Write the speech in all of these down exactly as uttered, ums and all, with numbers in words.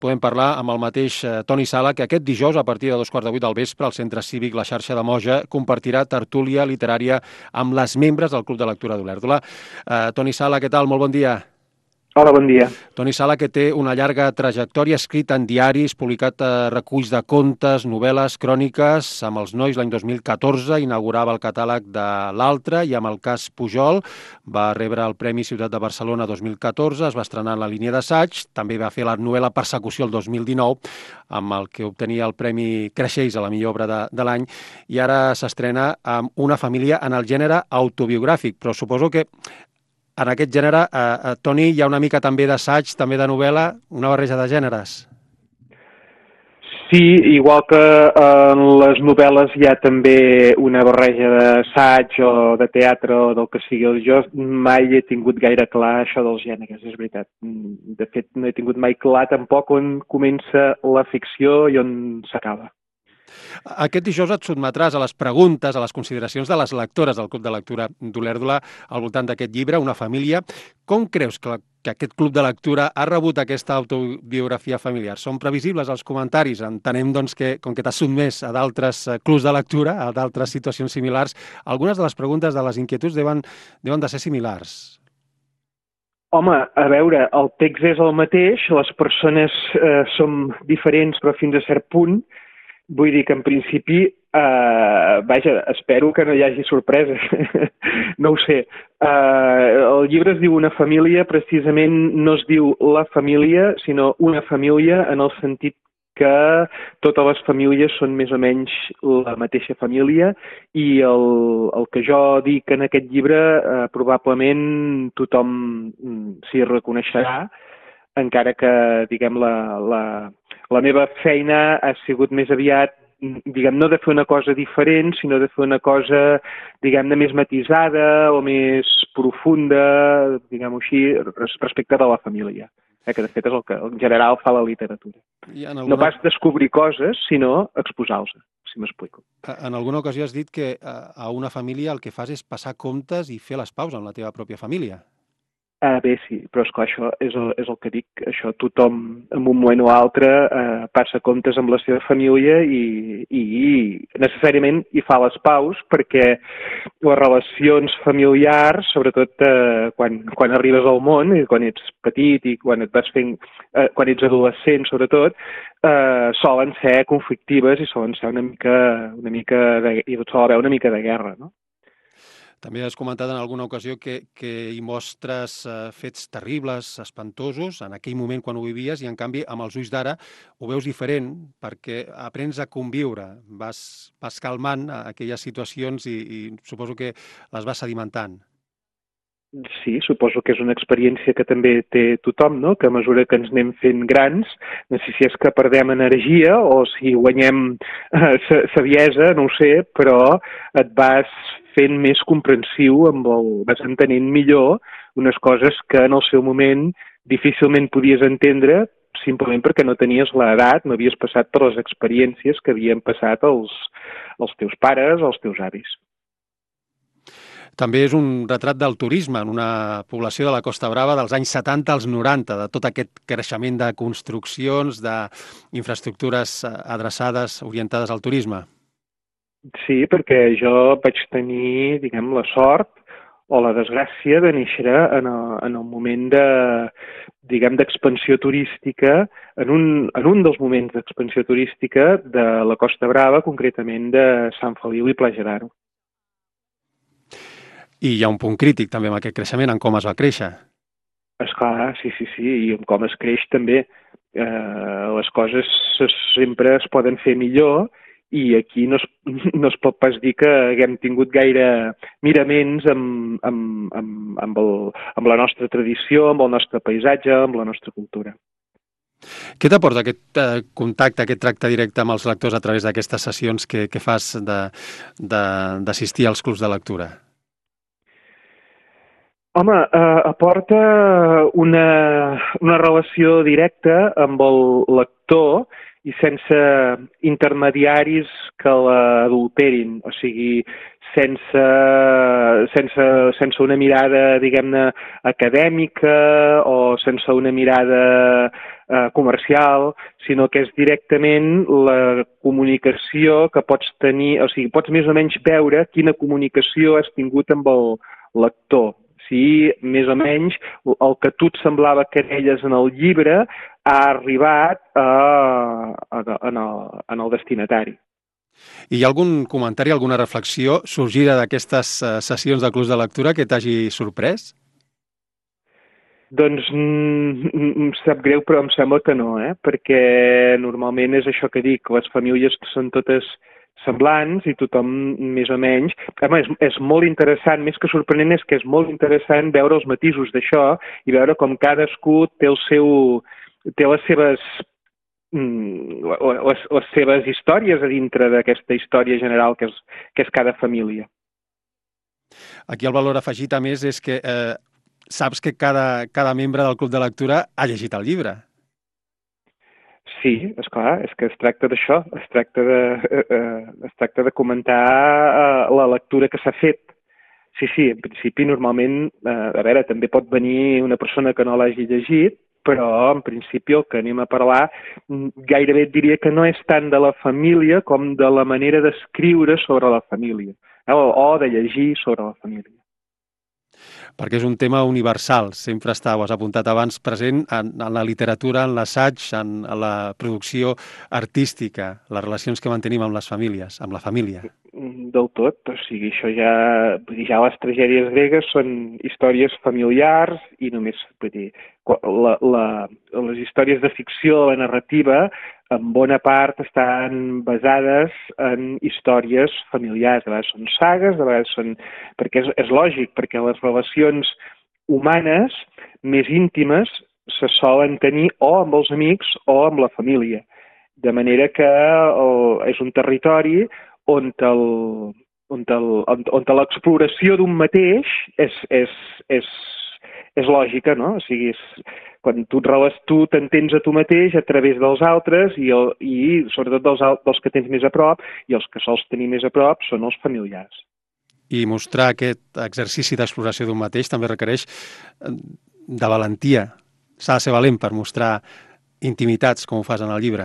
podem parlar amb el mateix Toni Sala, que aquest dijous, a partir de dos quarts de vuit del vespre, al Centre Cívic La Xarxa de Moja, compartirà tertúlia literària amb les membres del Club de Lectura d'Olèrdola. Uh, Toni Sala, què tal? Molt bon dia. Hola, bon dia. Toni Sala, que té una llarga trajectòria, escrit en diaris, publicat eh, reculls de contes, novel·les, cròniques. Amb els nois l'any dos mil catorze inaugurava el catàleg de l'Altre i amb el cas Pujol va rebre el Premi Ciutat de Barcelona dos mil catorze, es va estrenar en la línia d'assaig, també va fer la novel·la Persecució el dos mil dinou, amb el que obtenia el Premi Creixells a la millor obra de, de l'any, i ara s'estrena amb Una família en el gènere autobiogràfic, però suposo que en aquest gènere, eh, eh, Toni, hi ha una mica també d'assaig, també de novel·la, una barreja de gèneres. Sí, igual que en les novel·les hi ha també una barreja d'assaig o de teatre o del que sigui. Jo mai he tingut gaire clar això dels gèneres, és veritat. De fet, no he tingut mai clar tampoc on comença la ficció i on s'acaba. Aquest dijous et sotmetràs a les preguntes, a les consideracions de les lectores del Club de Lectura d'Olèrdola al voltant d'aquest llibre, Una família. Com creus que, que aquest Club de Lectura ha rebut aquesta autobiografia familiar? Són previsibles els comentaris? Entenem doncs, que, com que t'has sotmès a d'altres clubs de lectura, a d'altres situacions similars, algunes de les preguntes, de les inquietuds, deuen, deuen de ser similars. Home, a veure, el text és el mateix, les persones eh, som diferents però fins a cert punt. Vull dir que, en principi, eh, vaja, espero que no hi hagi sorpreses. No ho sé. Eh, el llibre es diu Una família, precisament no es diu la família, sinó una família en el sentit que totes les famílies són més o menys la mateixa família i el, el que jo dic en aquest llibre eh, probablement tothom s'hi reconeixerà, encara que, diguem, la, la, la meva feina ha sigut més aviat, diguem, no de fer una cosa diferent, sinó de fer una cosa, diguem-ne, més matisada o més profunda, diguem-ho així, respecte de la família. Eh, que de fet és el que en general fa la literatura. Alguna... No pas descobrir coses, sinó exposar-los, si m'explico. En alguna ocasió has dit que a una família el que fas és passar comptes i fer les paus amb la teva pròpia família. Ah, bé, sí, però esclar, això és el, és el que dic, això tothom en un moment o altre eh, passa comptes amb la seva família i, i, i necessàriament hi fa les paus perquè les relacions familiars, sobretot eh, quan, quan arribes al món, i quan ets petit i quan et vas fent, eh, quan ets adolescent sobretot, eh, solen ser conflictives i solen ser una mica, una mica de, i sol haver una mica de guerra, no? També has comentat en alguna ocasió que, que hi mostres eh, fets terribles, espantosos, en aquell moment quan ho vivies, i en canvi amb els ulls d'ara ho veus diferent perquè aprens a conviure, vas, vas calmant aquelles situacions i, i suposo que les vas sedimentant. Sí, suposo que és una experiència que també té tothom, no? Que a mesura que ens anem fent grans, no sé si és que perdem energia o si guanyem eh, saviesa, no ho sé, però et vas fent més comprensiu, amb el, vas entenent millor unes coses que en el seu moment difícilment podies entendre simplement perquè no tenies l'edat, no havies passat per les experiències que havien passat els, els teus pares, els teus avis. També és un retrat del turisme en una població de la Costa Brava dels anys setanta als noranta, de tot aquest creixement de construccions, d'infraestructures adreçades, orientades al turisme. Sí, perquè jo vaig tenir, diguem, la sort o la desgràcia de néixer en el, en el moment de, diguem, d'expansió turística, en un, en un dels moments d'expansió turística de la Costa Brava, concretament de Sant Feliu i Platja d'Aro. I hi ha un punt crític també amb aquest creixement, en com es va créixer. Esclar, sí, sí, sí, i en com es creix també. Eh, les coses sempre es poden fer millor i aquí no es, no es pot pas dir que haguem tingut gaire miraments amb, amb, amb, amb, el, amb la nostra tradició, amb el nostre paisatge, amb la nostra cultura. Què t'aporta aquest eh, contacte, aquest tracte directe amb els lectors a través d'aquestes sessions que, que fas d'assistir als clubs de lectura? Home, eh, aporta una, una relació directa amb el lector i sense intermediaris que l'adulterin. O sigui, sense, sense, sense una mirada, diguem-ne, acadèmica o sense una mirada eh, comercial, sinó que és directament la comunicació que pots tenir, o sigui, pots més o menys veure quina comunicació has tingut amb el lector. Si més o menys el que tu et semblava que deies en el llibre ha arribat a, a, a, en, el, en el destinatari. I hi ha algun comentari, alguna reflexió sorgida d'aquestes sessions de clubs de lectura que t'hagi sorprès? Doncs em sap greu, però em sembla que no, eh? Perquè normalment és això que dic, les famílies són totes semblants i tothom més o menys... Home, és, és molt interessant, més que sorprenent, és que és molt interessant veure els matisos d'això i veure com cadascú té el seu... té les seves les, les seves històries a dintre d'aquesta història general que és, que és cada família. Aquí el valor afegit, a més, és que eh, saps que cada, cada membre del club de lectura ha llegit el llibre. Sí, és clar, és que es tracta d'això, es tracta de, eh, es tracta de comentar eh, la lectura que s'ha fet. Sí, sí, en principi, normalment, eh, a veure, també pot venir una persona que no l'hagi llegit, però en principi el que anem a parlar gairebé et diria que no és tant de la família com de la manera d'escriure sobre la família, eh, o, o de llegir sobre la família. Perquè és un tema universal, sempre està, ho has apuntat abans, present en, en la literatura, en l'assaig, en, en la producció artística, les relacions que mantenim amb les famílies, amb la família. Del tot, o sigui, això ja, ja les tragèdies gregues són històries familiars i només, vull dir, la, la, les històries de ficció, la narrativa, en bona part estan basades en històries familiars, de vegades són sagues, de vegades són... perquè és, és lògic, perquè les relacions humanes més íntimes se solen tenir o amb els amics o amb la família, de manera que el, és un territori on el, on el, on, on l'exploració d'un mateix és, és, és, és lògica, no? O sigui, és, quan tu et reles, tu t'entens a tu mateix a través dels altres i, el, i sobretot dels, dels que tens més a prop, i els que sols tenir més a prop són els familiars. I mostrar aquest exercici d'exploració d'un mateix també requereix de valentia. S'ha de ser valent per mostrar intimitats, com ho fas en el llibre.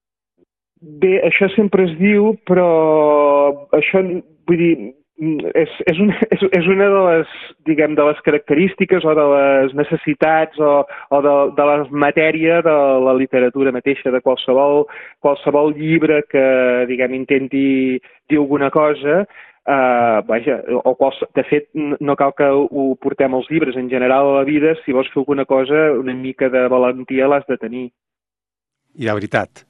Bé, això sempre es diu, però això, vull dir, és, és, una, és, és una de les, diguem, de les característiques o de les necessitats o, o de, de la matèria de la literatura mateixa, de qualsevol, qualsevol llibre que, diguem, intenti dir alguna cosa. Uh, vaja, o quals, de fet, no cal que ho portem als llibres. En general, a la vida, si vols fer alguna cosa, una mica de valentia l'has de tenir. I de veritat.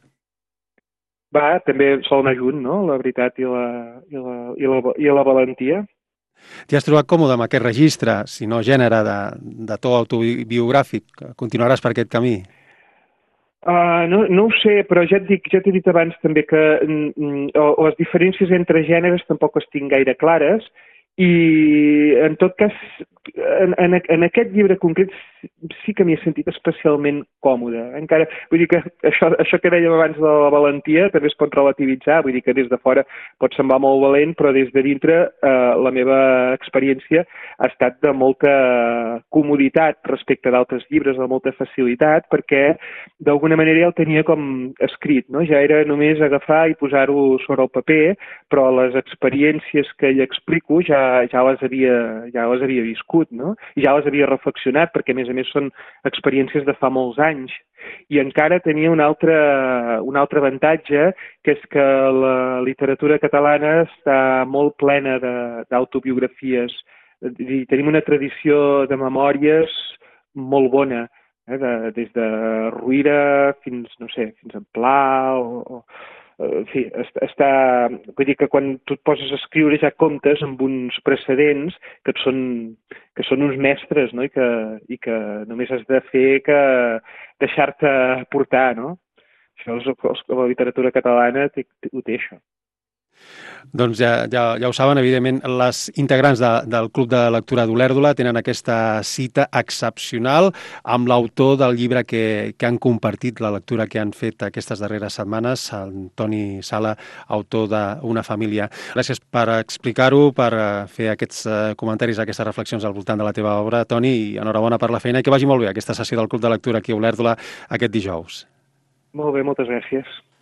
Va, també sol anar junt, no?, la veritat i la, i la, i la, i la valentia. T'hi has trobat còmode amb aquest registre, si no gènere, de, de to autobiogràfic? Continuaràs per aquest camí? Uh, no, no ho sé, però ja et dic, ja t'he dit abans també que mm, les diferències entre gèneres tampoc les tinc gaire clares i, en tot cas, en, en, en aquest llibre concret sí que m'hi he sentit especialment còmode. Encara, vull dir que això, això que dèiem abans de la valentia també es pot relativitzar, vull dir que des de fora pot semblar molt valent, però des de dintre eh, la meva experiència ha estat de molta comoditat respecte d'altres llibres, de molta facilitat, perquè d'alguna manera ja el tenia com escrit, no? Ja era només agafar i posar-ho sobre el paper, però les experiències que hi explico ja, ja, les havia, ja les havia viscut, no? I ja les havia reflexionat, perquè a més a més són experiències de fa molts anys. I encara tenia un altre, un altre avantatge, que és que la literatura catalana està molt plena d'autobiografies. Tenim una tradició de memòries molt bona, eh? de, des de Rovira fins, no sé, fins a Pla o... o en fi, està, vull dir que quan tu et poses a escriure ja comptes amb uns precedents que són, que són uns mestres, no? I que, i que només has de fer que deixar-te portar, no? Això és, la literatura catalana té, ho té, això. Doncs ja, ja, ja ho saben, evidentment, les integrants de, del Club de Lectura d'Olèrdola tenen aquesta cita excepcional amb l'autor del llibre que, que han compartit, la lectura que han fet aquestes darreres setmanes, el Toni Sala, autor d'Una família. Gràcies per explicar-ho, per fer aquests comentaris, aquestes reflexions al voltant de la teva obra, Toni, i enhorabona per la feina i que vagi molt bé aquesta sessió del Club de Lectura aquí a Olèrdola aquest dijous. Molt bé, moltes gràcies.